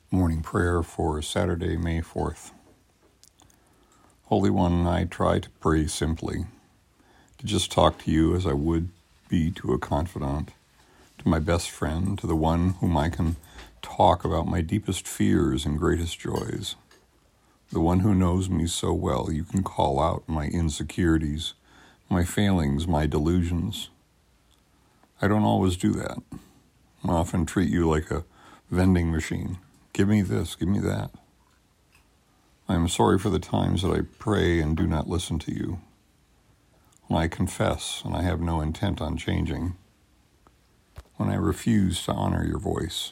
Morning prayer for Saturday, May 4th. Holy One, I try to pray simply, to just talk to you as I would be to a confidant, to my best friend, to the one whom I can talk about my deepest fears and greatest joys, the one who knows me so well you can call out my insecurities, my failings, my delusions. I don't always do that. I often treat you like a vending machine. Give me this, give me that. I am sorry for the times that I pray and do not listen to you, when I confess and I have no intent on changing, when I refuse to honor your voice.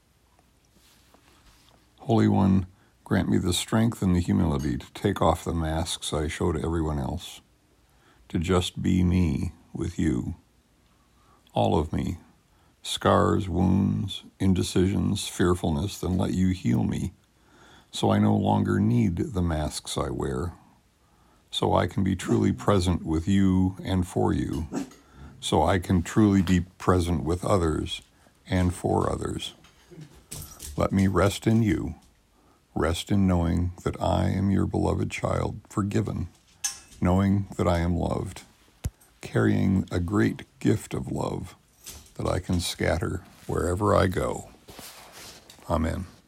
Holy One, grant me the strength and the humility to take off the masks I show to everyone else, to just be me with you, all of me, scars, wounds, indecisions, fearfulness, then let you heal me, so I no longer need the masks I wear, so I can be truly present with you and for you, so I can truly be present with others and for others. Let me rest in you, rest in knowing that I am your beloved child, forgiven, knowing that I am loved, carrying a great gift of love that I can scatter wherever I go. Amen.